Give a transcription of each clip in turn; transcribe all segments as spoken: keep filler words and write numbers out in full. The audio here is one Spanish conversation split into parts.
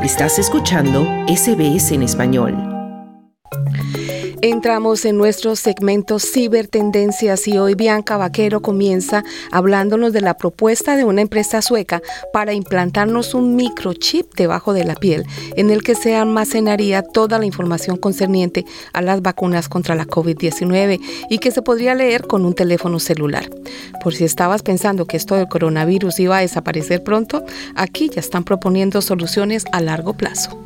Estás escuchando S B S en español. Entramos en nuestro segmento Cibertendencias y hoy Bianca Vaquero comienza hablándonos de la propuesta de una empresa sueca para implantarnos un microchip debajo de la piel en el que se almacenaría toda la información concerniente a las vacunas contra la covid diecinueve y que se podría leer con un teléfono celular. Por si estabas pensando que esto del coronavirus iba a desaparecer pronto, aquí ya están proponiendo soluciones a largo plazo.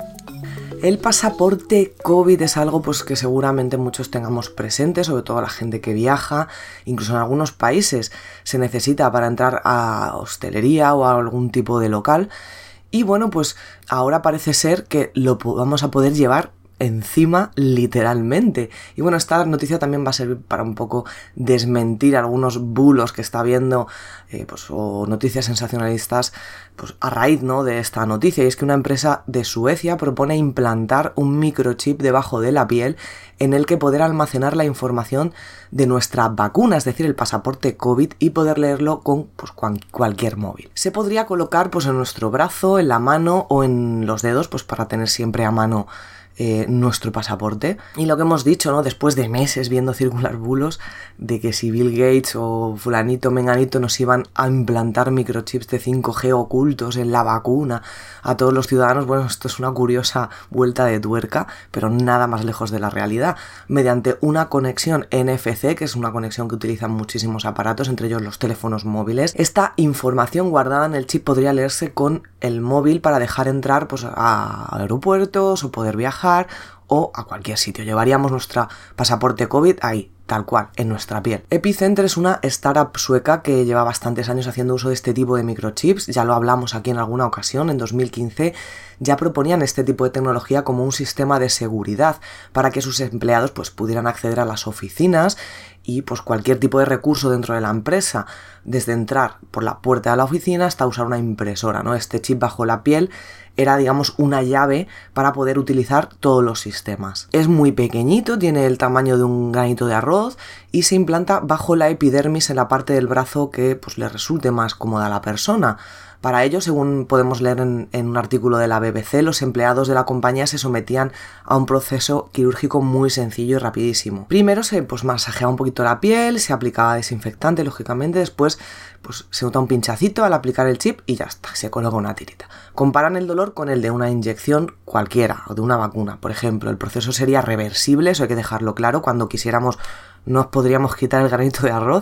El pasaporte COVID es algo pues, que seguramente muchos tengamos presente, sobre todo la gente que viaja, incluso en algunos países se necesita para entrar a hostelería o a algún tipo de local. Y bueno, pues ahora parece ser que lo vamos a poder llevar encima literalmente. Y bueno, esta noticia también va a servir para un poco desmentir algunos bulos que está habiendo eh, pues, o noticias sensacionalistas pues, a raíz, ¿no?, de esta noticia. Y es que una empresa de Suecia propone implantar un microchip debajo de la piel en el que poder almacenar la información de nuestra vacuna, es decir, el pasaporte COVID, y poder leerlo con pues, cual, cualquier móvil. Se podría colocar pues, en nuestro brazo, en la mano o en los dedos pues, para tener siempre a mano Eh, nuestro pasaporte. Y lo que hemos dicho, ¿no?, después de meses viendo circular bulos de que si Bill Gates o fulanito menganito nos iban a implantar microchips de cinco G ocultos en la vacuna a todos los ciudadanos, bueno, esto es una curiosa vuelta de tuerca, pero nada más lejos de la realidad. Mediante una conexión N F C, que es una conexión que utilizan muchísimos aparatos, entre ellos los teléfonos móviles, esta información guardada en el chip podría leerse con el móvil para dejar entrar pues, a aeropuertos o poder viajar o a cualquier sitio. Llevaríamos nuestro pasaporte COVID ahí, tal cual, en nuestra piel. Epicenter es una startup sueca que lleva bastantes años haciendo uso de este tipo de microchips. Ya lo hablamos aquí en alguna ocasión. En dos mil quince ya proponían este tipo de tecnología como un sistema de seguridad para que sus empleados pues, pudieran acceder a las oficinas y pues cualquier tipo de recurso dentro de la empresa, desde entrar por la puerta de la oficina hasta usar una impresora, ¿no? Este chip bajo la piel era, digamos, una llave para poder utilizar todos los sistemas. Es muy pequeñito, tiene el tamaño de un granito de arroz y se implanta bajo la epidermis en la parte del brazo que pues, le resulte más cómoda a la persona. Para ello, según podemos leer en, en un artículo de la B B C, los empleados de la compañía se sometían a un proceso quirúrgico muy sencillo y rapidísimo. Primero se pues, masajeaba un poquito la piel, se aplicaba desinfectante, lógicamente, después pues, se nota un pinchacito al aplicar el chip y ya está, se coloca una tirita. Comparan el dolor con el de una inyección cualquiera o de una vacuna. Por ejemplo, el proceso sería reversible, eso hay que dejarlo claro, cuando quisiéramos nos podríamos quitar el granito de arroz.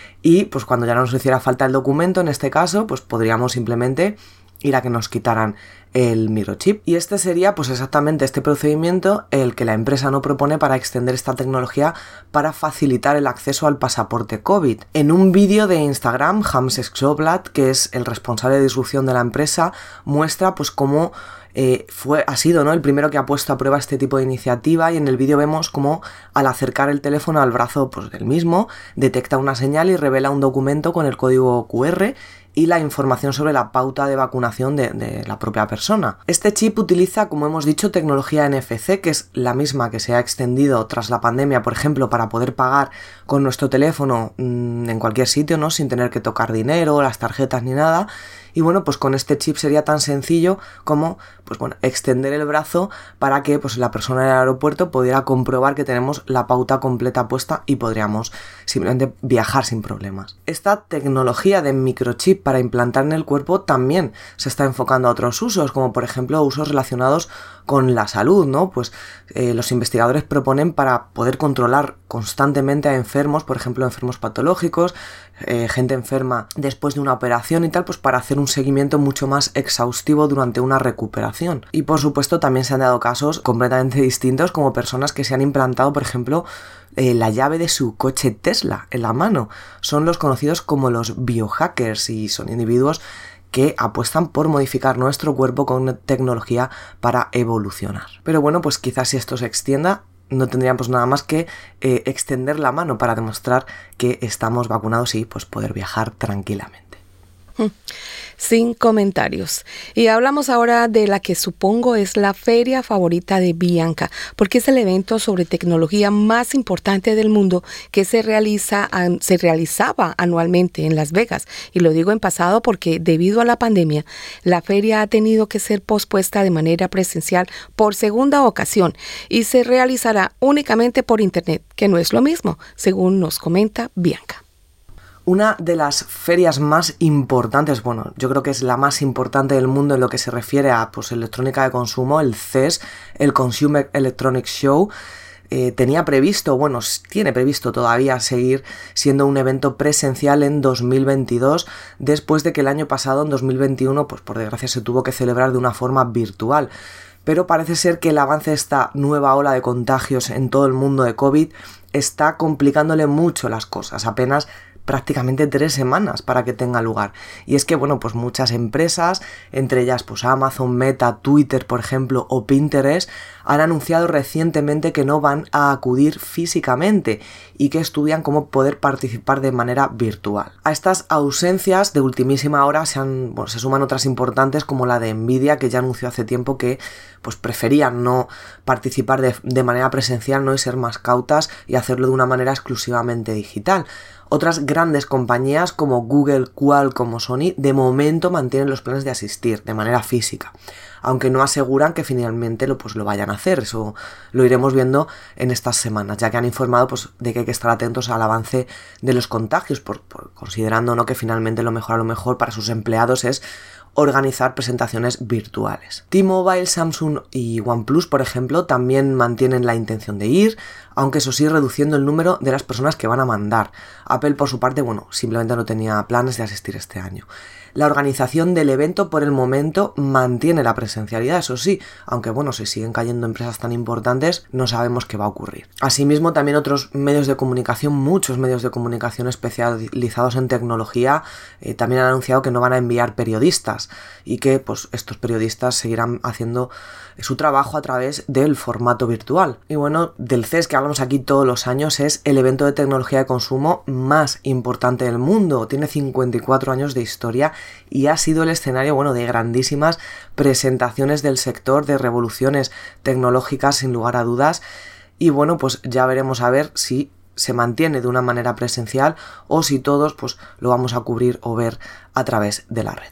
Y pues cuando ya no nos hiciera falta el documento, en este caso, pues podríamos simplemente ir a que nos quitaran el microchip. Y este sería pues exactamente este procedimiento el que la empresa no propone para extender esta tecnología para facilitar el acceso al pasaporte COVID. En un vídeo de Instagram, Hans Schoblat, que es el responsable de distribución de la empresa, muestra pues cómo Eh, fue, ha sido, ¿no?, el primero que ha puesto a prueba este tipo de iniciativa, y en el vídeo vemos cómo al acercar el teléfono al brazo pues, del mismo detecta una señal y revela un documento con el código Q R y la información sobre la pauta de vacunación de, de la propia persona. Este chip utiliza, como hemos dicho, tecnología N F C, que es la misma que se ha extendido tras la pandemia, por ejemplo, para poder pagar con nuestro teléfono mmm, en cualquier sitio, ¿no?, sin tener que tocar dinero, las tarjetas ni nada. Y bueno, pues con este chip sería tan sencillo como pues bueno, extender el brazo para que pues, la persona en el aeropuerto pudiera comprobar que tenemos la pauta completa puesta y podríamos simplemente viajar sin problemas. Esta tecnología de microchip para implantar en el cuerpo también se está enfocando a otros usos, como por ejemplo usos relacionados con la salud, ¿no? Pues eh, los investigadores proponen para poder controlar constantemente a enfermos, por ejemplo enfermos patológicos, eh, gente enferma después de una operación y tal, pues para hacer un seguimiento mucho más exhaustivo durante una recuperación. Y por supuesto también se han dado casos completamente distintos, como personas que se han implantado, por ejemplo, eh, la llave de su coche Tesla en la mano. Son los conocidos como los biohackers y son individuos que apuestan por modificar nuestro cuerpo con tecnología para evolucionar. Pero bueno, pues quizás si esto se extienda, no tendríamos nada más que eh, extender la mano para demostrar que estamos vacunados y pues poder viajar tranquilamente. Sin comentarios. Y hablamos ahora de la que supongo es la feria favorita de Bianca, porque es el evento sobre tecnología más importante del mundo que se realiza, se realizaba anualmente en Las Vegas. Y lo digo en pasado porque debido a la pandemia, la feria ha tenido que ser pospuesta de manera presencial por segunda ocasión y se realizará únicamente por internet, que no es lo mismo, según nos comenta Bianca. Una de las ferias más importantes, bueno, yo creo que es la más importante del mundo en lo que se refiere a pues, electrónica de consumo, el C E S, el Consumer Electronics Show, eh, tenía previsto, bueno, tiene previsto todavía seguir siendo un evento presencial en dos mil veintidós, después de que el año pasado, en dos mil veintiuno, pues por desgracia se tuvo que celebrar de una forma virtual. Pero parece ser que el avance de esta nueva ola de contagios en todo el mundo de COVID está complicándole mucho las cosas, apenas prácticamente tres semanas para que tenga lugar. Y es que, bueno, pues muchas empresas, entre ellas pues Amazon, Meta, Twitter, por ejemplo, o Pinterest, han anunciado recientemente que no van a acudir físicamente y que estudian cómo poder participar de manera virtual. A estas ausencias de ultimísima hora se, han, bueno, se suman otras importantes como la de Nvidia, que ya anunció hace tiempo que pues preferían no participar de, de manera presencial, ¿no? Y ser más cautas y hacerlo de una manera exclusivamente digital. Otras grandes compañías como Google, Qualcomm o Sony de momento mantienen los planes de asistir de manera física, aunque no aseguran que finalmente lo, pues, lo vayan a hacer. Eso lo iremos viendo en estas semanas, ya que han informado pues, de que hay que estar atentos al avance de los contagios, por, por, considerando, ¿no?, que finalmente lo mejor a lo mejor para sus empleados es organizar presentaciones virtuales. T-Mobile, Samsung y OnePlus, por ejemplo, también mantienen la intención de ir, aunque eso sí reduciendo el número de las personas que van a mandar. Apple, por su parte, bueno, simplemente no tenía planes de asistir este año. La organización del evento por el momento mantiene la presencialidad, eso sí, aunque bueno, si siguen cayendo empresas tan importantes, no sabemos qué va a ocurrir. Asimismo, también otros medios de comunicación, muchos medios de comunicación especializados en tecnología, eh, también han anunciado que no van a enviar periodistas y que pues estos periodistas seguirán haciendo su trabajo a través del formato virtual. Y bueno, del C E S que hablamos aquí todos los años es el evento de tecnología de consumo más importante del mundo. Tiene cincuenta y cuatro años de historia y ha sido el escenario, bueno, de grandísimas presentaciones del sector, de revoluciones tecnológicas sin lugar a dudas. Y bueno, pues ya veremos a ver si se mantiene de una manera presencial o si todos pues lo vamos a cubrir o ver a través de la red.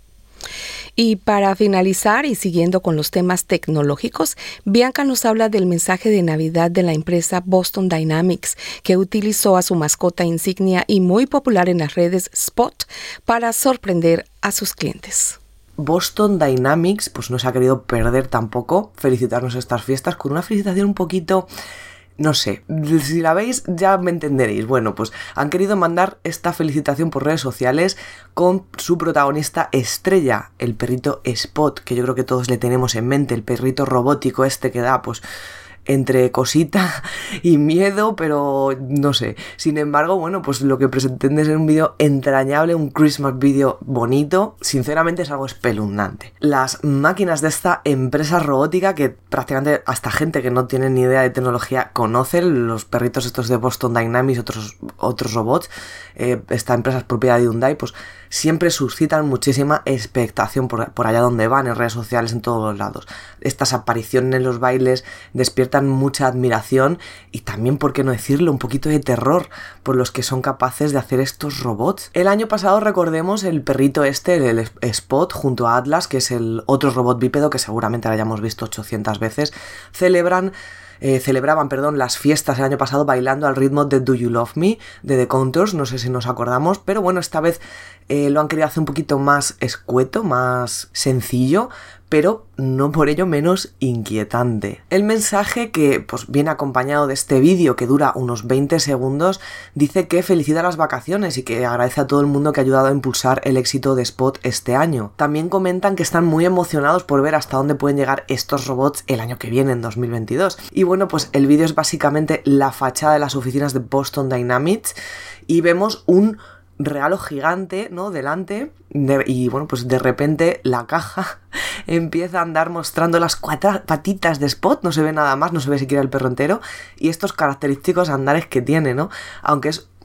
Y para finalizar y siguiendo con los temas tecnológicos, Bianca nos habla del mensaje de Navidad de la empresa Boston Dynamics, que utilizó a su mascota insignia y muy popular en las redes Spot para sorprender a sus clientes. Boston Dynamics pues no se ha querido perder tampoco felicitarnos estas fiestas con una felicitación un poquito... No sé, si la veis ya me entenderéis. Bueno, pues han querido mandar esta felicitación por redes sociales con su protagonista estrella, el perrito Spot, que yo creo que todos le tenemos en mente, el perrito robótico este que da pues entre cosita y miedo, pero no sé. Sin embargo, bueno, pues lo que pretende es un vídeo entrañable, un Christmas video bonito. Sinceramente es algo espeluznante. Las máquinas de esta empresa robótica, que prácticamente hasta gente que no tiene ni idea de tecnología conoce, los perritos estos de Boston Dynamics y otros, otros robots, eh, esta empresa es propiedad de Hyundai, pues siempre suscitan muchísima expectación por, por allá donde van, en redes sociales, en todos los lados. Estas apariciones en los bailes despiertan mucha admiración y también, por qué no decirlo, un poquito de terror por los que son capaces de hacer estos robots. El año pasado, recordemos, el perrito este, el Spot, junto a Atlas, que es el otro robot bípedo que seguramente lo hayamos visto ochocientas veces, celebran Eh, celebraban perdón, las fiestas el año pasado bailando al ritmo de Do You Love Me, de The Counters, no sé si nos acordamos, pero bueno, esta vez eh, lo han querido hacer un poquito más escueto, más sencillo, pero no por ello menos inquietante. El mensaje, que pues viene acompañado de este vídeo que dura unos veinte segundos, dice que felicita las vacaciones y que agradece a todo el mundo que ha ayudado a impulsar el éxito de Spot este año. También comentan que están muy emocionados por ver hasta dónde pueden llegar estos robots el año que viene, en dos mil veintidós. Y bueno, pues el vídeo es básicamente la fachada de las oficinas de Boston Dynamics y vemos un regalo gigante, ¿no?, delante, de, y bueno, pues de repente la caja empieza a andar mostrando las cuatro patitas de Spot, no se ve nada más, no se ve siquiera el perro entero, y estos característicos andares que tiene, ¿no? Aunque es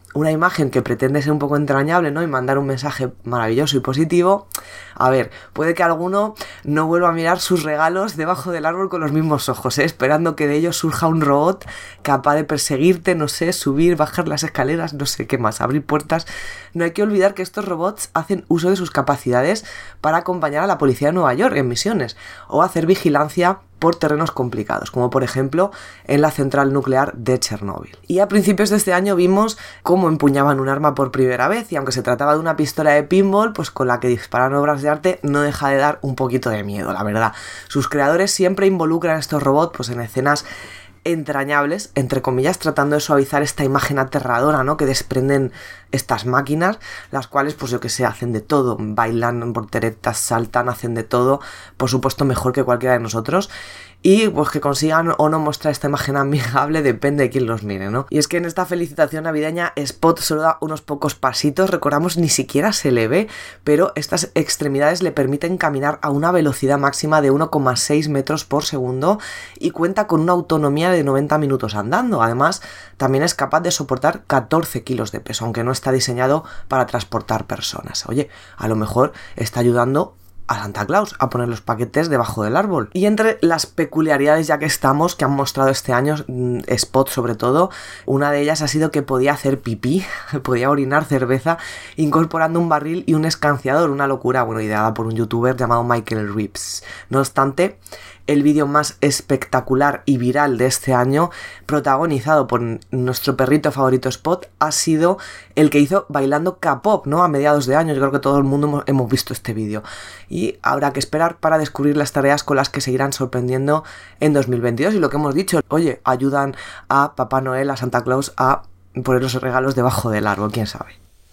una imagen que pretende ser un poco entrañable, ¿no? Y mandar un mensaje maravilloso y positivo, a ver, puede que alguno no vuelva a mirar sus regalos debajo del árbol con los mismos ojos, ¿eh? Esperando que de ellos surja un robot capaz de perseguirte, no sé, subir, bajar las escaleras, no sé qué más, abrir puertas. No hay que olvidar que estos robots hacen uso de sus capacidades para acompañar a la policía de Nueva York en misiones o hacer vigilancia por terrenos complicados, como por ejemplo en la central nuclear de Chernóbil. Y a principios de este año vimos cómo empuñaban un arma por primera vez, y aunque se trataba de una pistola de pinball, pues con la que disparan obras de arte, no deja de dar un poquito de miedo, la verdad. Sus creadores siempre involucran a estos robots pues en escenas entrañables, entre comillas, tratando de suavizar esta imagen aterradora, ¿no?, que desprenden estas máquinas, las cuales, pues yo que sé, hacen de todo, bailan volteretas, saltan, hacen de todo, por supuesto mejor que cualquiera de nosotros, y pues que consigan o no mostrar esta imagen amigable depende de quién los mire, ¿no? Y es que en esta felicitación navideña Spot solo da unos pocos pasitos, recordamos, ni siquiera se le ve, pero estas extremidades le permiten caminar a una velocidad máxima de uno coma seis metros por segundo y cuenta con una autonomía de noventa minutos andando. Además, también es capaz de soportar catorce kilos de peso, aunque no está diseñado para transportar personas. Oye, a lo mejor está ayudando a Santa Claus a poner los paquetes debajo del árbol. Y entre las peculiaridades, ya que estamos, que han mostrado este año Spot sobre todo, una de ellas ha sido que podía hacer pipí, podía orinar cerveza incorporando un barril y un escanciador, una locura, bueno, ideada por un youtuber llamado Michael Reeves. No obstante, el vídeo más espectacular y viral de este año, protagonizado por nuestro perrito favorito Spot, ha sido el que hizo bailando K-pop, ¿no?, a mediados de año. Yo creo que todo el mundo hemos, hemos visto este vídeo. Y habrá que esperar para descubrir las tareas con las que seguirán sorprendiendo en dos mil veintidós. Y lo que hemos dicho, oye, ayudan a Papá Noel, a Santa Claus, a poner los regalos debajo del árbol, quién sabe.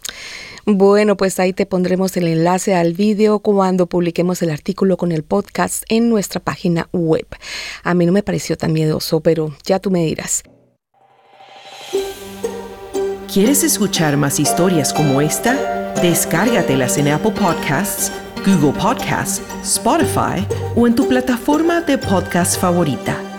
Bueno, pues ahí te pondremos el enlace al vídeo cuando publiquemos el artículo con el podcast en nuestra página web. A mí no me pareció tan miedoso, pero ya tú me dirás. ¿Quieres escuchar más historias como esta? Descárgatelas en Apple Podcasts, Google Podcasts, Spotify o en tu plataforma de podcast favorita.